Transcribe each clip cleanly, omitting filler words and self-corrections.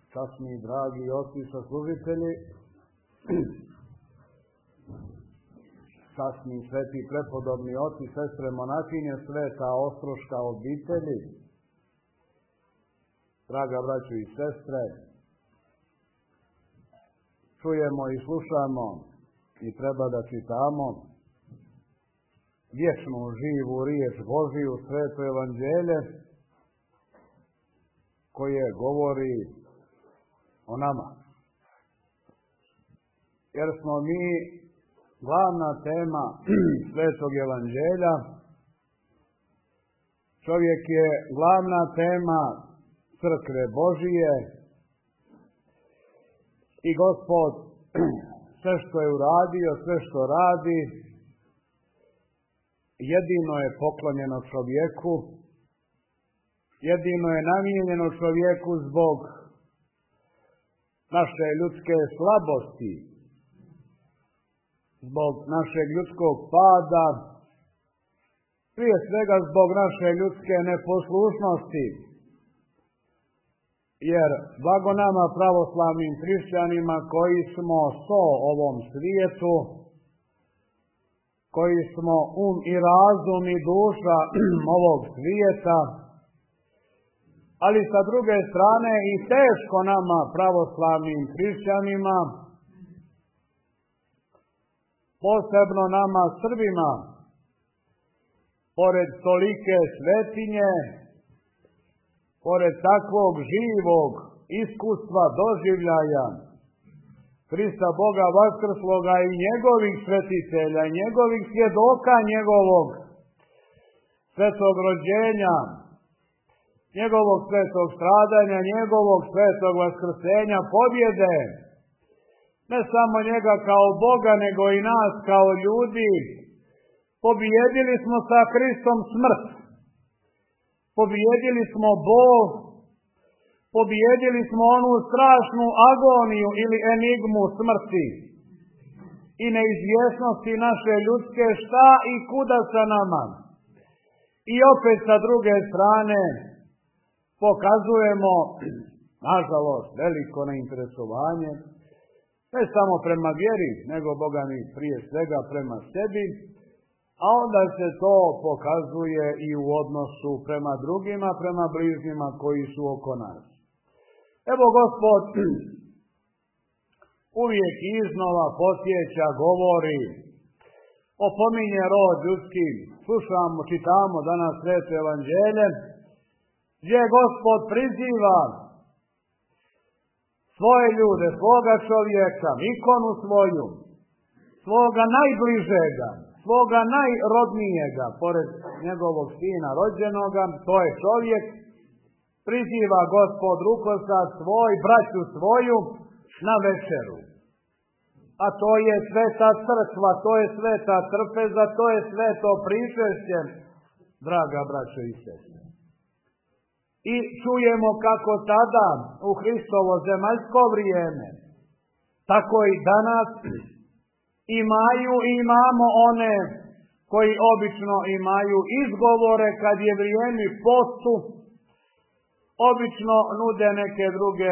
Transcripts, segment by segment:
časni i dragi oci saslužitelji, časni, sveti, prepodobni oci, sestre, monahinje, sveta ostroška obitelji, draga braćo i sestre, čujemo i slušamo i treba da čitamo vječnu živu riječ Božiju, sveto evanđelje, koje govori o nama. Jer smo mi glavna tema svetog evanđelja, čovjek je glavna tema crkve Božije i Gospod sve što je uradio, sve što radi, jedino je poklonjeno čovjeku, jedino je namijenjeno čovjeku zbog naše ljudske slabosti, zbog našeg ljudskog pada, prije svega zbog naše ljudske neposlušnosti. Jer blago nama pravoslavnim hrišćanima koji smo so ovom svijetu, koji smo i razum i duša ovog svijeta, ali sa druge strane i teško nama pravoslavnim hrišćanima, posebno nama Srbima, pored tolike svetinje, pored takvog živog iskustva doživljaja Hrista Boga vaskrsloga i njegovih svetitelja, i njegovih svjedoka njegovog svetog rođenja, njegovog svetog stradanja, njegovog svetog vaskrsenja, pobjede, ne samo njega kao Boga, nego i nas kao ljudi. Pobjedili smo sa Hristom smrt, pobjedili smo bol, pobjedili smo onu strašnu agoniju ili enigmu smrti i neizvjesnosti naše ljudske šta i kuda sa nama. I opet sa druge strane pokazujemo, nažalost, veliko neinteresovanje, ne samo prema vjeri, nego Boga mi prije svega prema sebi, a onda se to pokazuje i u odnosu prema drugima, prema bližnjima koji su oko nas. Evo Gospod uvijek iznova podsjeća, govori, opominje rod ljudski. Slušamo, čitamo danas sveto evanđelje, gdje Gospod priziva svoje ljude, svoga čovjeka, ikonu svoju, svoga najbližega, svoga najrodnijega, pored njegovog sina rođenoga, to je čovjek, priziva Gospod rukosad svoj, braću svoju, na večeru. A to je sveta crkva, to je sveta trpeza, to je sveto pričešće, draga braćo i sestre. I čujemo kako tada u Hristovo zemaljsko vrijeme, tako i danas imaju i imamo one koji obično imaju izgovore kad je vrijeme postu, obično nude neke druge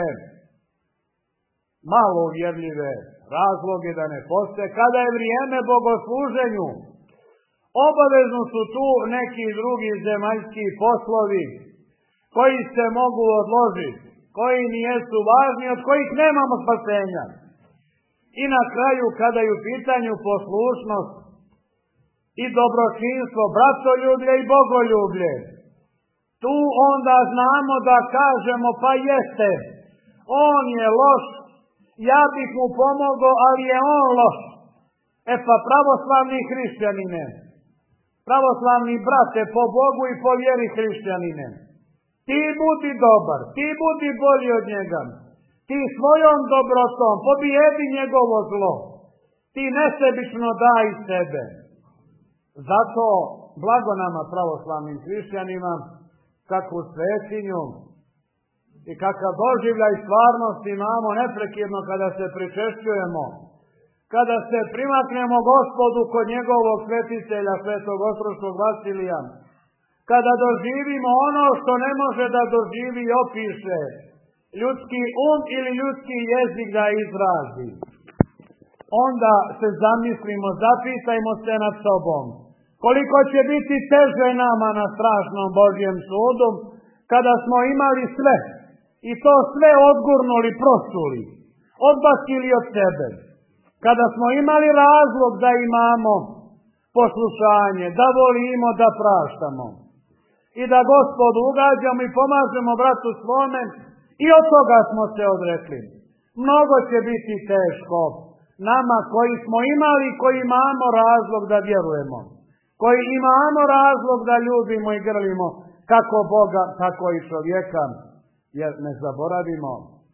malo uvjerljive razloge da ne poste. Kada je vrijeme bogosluženju, obavezno su tu neki drugi zemaljski poslovi koji se mogu odložiti, koji nijesu važni, od kojih nemamo spasenja. I na kraju, kada je u pitanju poslušnost i dobročinstvo, bratoljublje i bogoljublje, tu onda znamo da kažemo, pa jeste, on je loš, ja bih mu pomogao, ali je on loš. E pa pravoslavni hrišćanine, pravoslavni brate po Bogu i po vjeri hrišćanine, ti budi dobar, ti budi bolji od njega, ti svojom dobrotom pobijedi njegovo zlo, ti nesebično daj sebe. Zato blago nama pravoslavnim hrišćanima, kakvu svetinju i kakav doživljaj stvarnosti imamo neprekidno kada se pričešćujemo, kada se primaknemo Gospodu kod njegovog svetitelja, svetog ostroškog Vasilija, kada doživimo ono što ne može da doživi i opiše ljudski ili ljudski jezik da izrazi, onda se zamislimo, zapitajmo se nad sobom, koliko će biti teže nama na strašnom Božjem sudu, kada smo imali sve, i to sve odgurnuli, prosuli, odbacili od sebe, kada smo imali razlog da imamo poslušanje, da volimo, da praštamo, i da Gospodu ugađamo i pomažemo bratu svome, i od toga smo se odrekli. Mnogo će biti teško nama koji smo imali, koji imamo razlog da vjerujemo, koji imamo razlog da ljubimo i grlimo kako Boga, tako i čovjeka, jer ne zaboravimo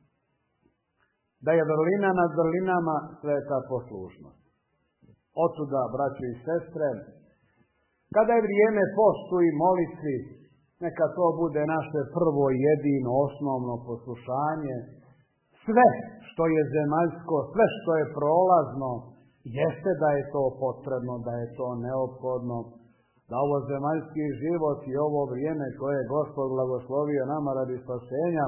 da je vrlina nad vrlinama sveta poslušnost. Otuda, braćo i sestre, kada je vrijeme postu i molitvi, neka to bude naše prvo i jedino osnovno poslušanje. Sve što je zemaljsko, sve što je prolazno, jeste da je to potrebno, da je to neophodno, da ovo zemaljski život i ovo vrijeme koje je Gospod blagoslovio nama radi spasenja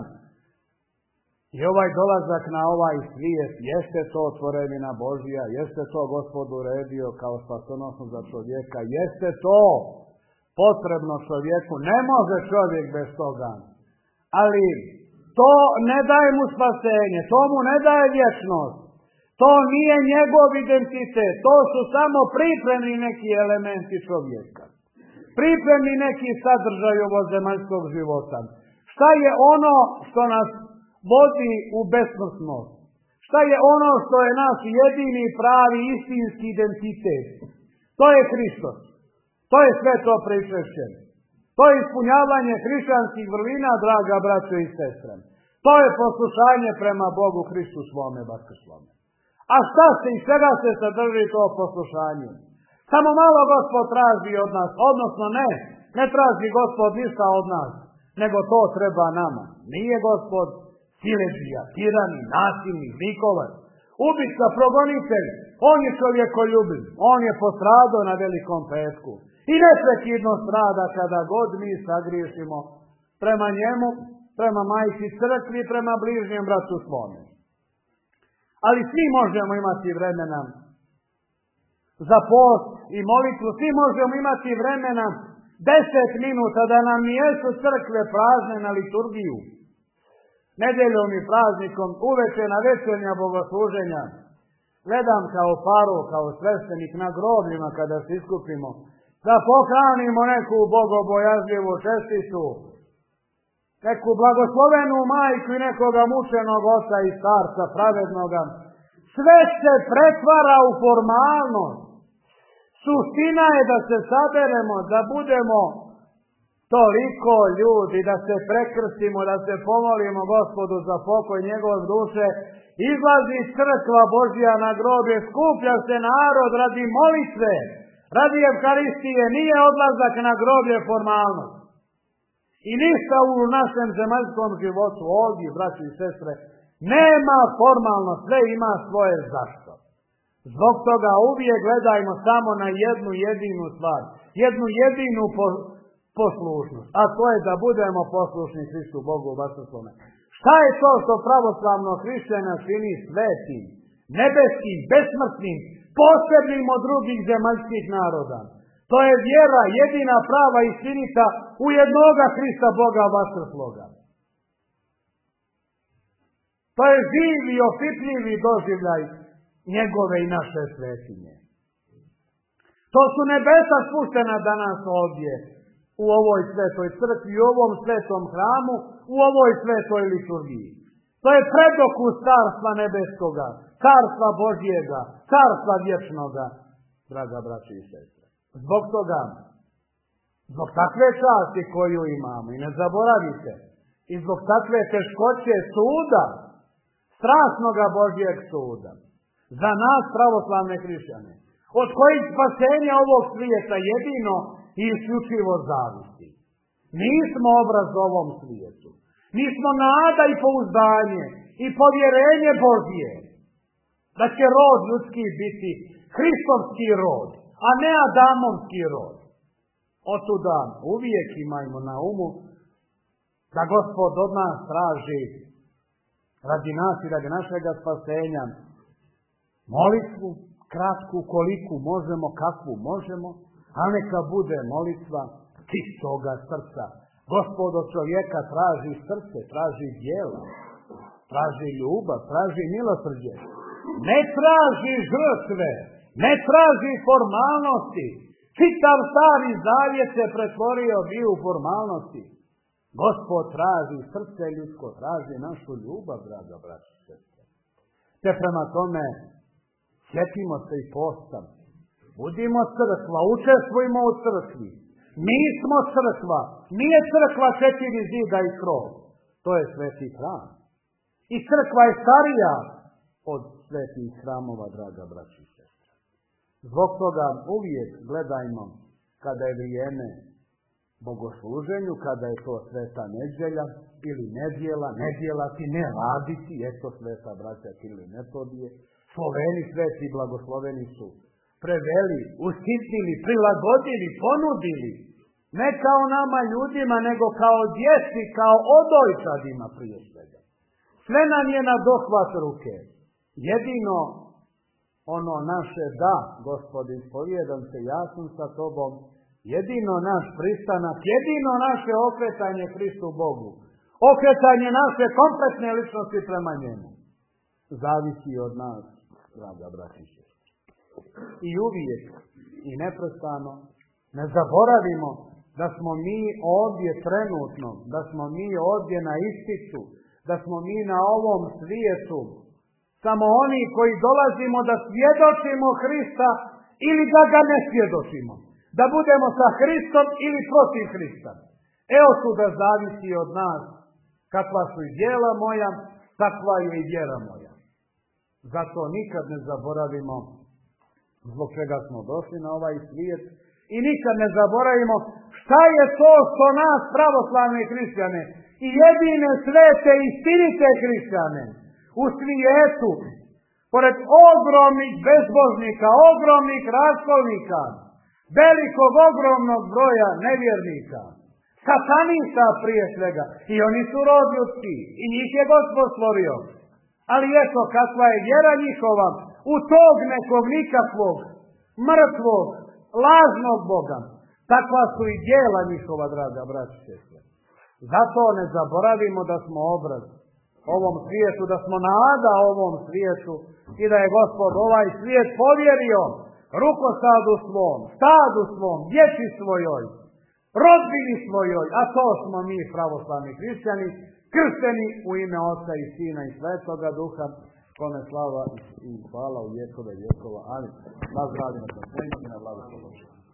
i ovaj dolazak na ovaj svijet, jeste to tvorevina Božja, jeste to Gospod uredio kao spasonosno za čovjeka, jeste to potrebno čovjeku, ne može čovjek bez toga, ali to ne daje mu spasenje, to mu ne daje vječnost, to nije njegov identitet, to su samo pripremni neki elementi čovjeka, pripremni neki sadržaj ovozemaljskog života. Šta je ono što nas vodi u besmrtnost? Šta je ono što je naš jedini pravi istinski identitet? To je Hristos. To je sve to pričešće. To je ispunjavanje hrišćanskih vrlina, draga braćo i sestre. To je poslušanje prema Bogu Hristu svome, vaskrslome. A šta se i čega se sadrži to poslušanje? Samo malo Gospod traži od nas, odnosno ne traži Gospod ništa od nas, nego to treba nama. Nije Gospod siledžija, tirani, nasilnik, zlikovac, ubica, progonitelj. On je čovjekoljubiv, on je postradao na Velikom petku. I neprekidno strada kada god mi sagriješimo prema njemu, prema majci crkvi, prema bližnjem bratu svome. Ali svi možemo imati vremena za post i molitvu, svi možemo imati vremena 10 minuta da nam nijesu crkve prazne na liturgiju. Nedeljom i praznikom, uveče na večernja bogosluženja, gledam kao paru, kao sveštenik na grobljima kada se iskupimo, da pohranimo neku bogobojazljivu čestitu, neku blagoslovenu majku i nekoga mučenog oca i starca pravednoga. Sve se pretvara u formalnost. Suština je da se saberemo, da budemo toliko ljudi, da se prekrstimo, da se pomolimo Gospodu za pokoj njegove duše. Izlazi crkva Božja na groblje, skuplja se narod radi molitve, radi Evharistije, nije odlazak na groblje formalnost. I ništa u našem zemaljskom životu ovdje, braći i sestre, nema formalno, sve ima svoje zašto. Zbog toga uvijek gledajmo samo na jednu jedinu stvar, jednu jedinu poslušnost, a to je da budemo poslušni Hristu Bogu vaskrslome. Šta je to što pravoslavno hrišćana čini svetim, nebeskim, besmrtnim, posebnim od drugih zemaljskih naroda? To je vjera, jedina prava istinita u jednoga Hrista Boga vaskrsloga. To je živi, opipljivi doživljaj njegove i naše svetinje. To su nebesa spuštena danas ovdje, u ovoj svetoj crkvi, u ovom svetom hramu, u ovoj svetoj liturgiji. To je predokus carstva nebeskoga, carstva Božjega, carstva vječnoga, draga braći i sestre. Zbog toga, zbog takve časti koju imamo, i ne zaboravite, i zbog takve teškoće suda, strašnoga Božjeg suda, za nas pravoslavne hrišćane, od kojih spasenja ovog svijeta jedino i isključivo zavisi. Nismo obraz ovom svijetu. Nismo nada i pouzdanje i povjerenje Božje da će rod ljudski biti hristovski rod, a ne adamovski rod. Otuda uvijek imajmo na umu da Gospod od nas traži radi nas i radi našega spasenja, molitvu, kratku, koliku možemo, kakvu možemo, a neka bude molitva čistoga srca. Gospod od čovjeka traži srce, traži djela, traži ljubav, traži milosrđe. Ne traži žrtve, ne traži formalnosti. Čitav Stari Zavjet se pretvorio bio u formalnosti. Gospod traži srce ljudsko, traži našu ljubav, draga braća i sestre. Te prema tome, sjetimo se i posta. Budimo crkva, učestvujmo u crkvi. Mi smo crkva, nije crkva 4 zida i krov. To je sveti hram. I crkva je starija od svetih hramova, draga braća i sestre. Zbog toga uvijek gledajmo kada je vrijeme bogosluženju, kada je to sveta nedjelja ili nedjela ti ne raditi, eto sveta braća ili Metodije. Sloveni sveti blagosloveni su preveli, usitnili, prilagodili, ponudili, ne kao nama ljudima, nego kao djeci, kao odojčadima prije svega. Sve nam je na dohvat ruke. Jedino ono naše da, Gospodi, ispovjedam se, ja sam sa tobom, jedino naš pristanak, jedino naše okretanje Hristu Bogu, okretanje naše kompletne ličnosti prema njemu, zavisi od nas, draga braća i sestre. I uvijek i neprestano ne zaboravimo da smo mi ovdje trenutno, da smo mi ovdje na ispitu, da smo mi na ovom svijetu samo oni koji dolazimo da svjedočimo Hrista ili da ga ne svjedočimo. Da budemo sa Hristom ili protiv Hrista. Evo tu da zavisi od nas kakva su i djela moja, takva je i vjera moja. Zato nikad ne zaboravimo zbog čega smo došli na ovaj svijet i nikad ne zaboravimo šta je to što nas pravoslavne hrišćane i jedine svete istinite hrišćane u svijetu, pored ogromnih bezbožnika, ogromnih raskolnika, velikog ogromnog broja nevjernika, satanista prije svega, i oni su rod ljudski, i njih je Gospod stvorio. Ali eto kakva je vjera njihova u tog nekog nikakvog, mrtvog, lažnog Boga. Takva su i djela njihova, draga braća i sestre. Zato ne zaboravimo da smo obraz ovom svijetu, da smo nada ovom svijetu i da je Gospod ovaj svijet povjerio rukosadu svom, stadu svom, djeci svojoj, rodbini svojoj, a to smo mi pravoslavni hrišćani, kršteni u ime Oca i Sina i Svetoga Duha, kome slava i hvala u vjekove vjekova. Amin. Na zdravlje, na blagoslov Božje.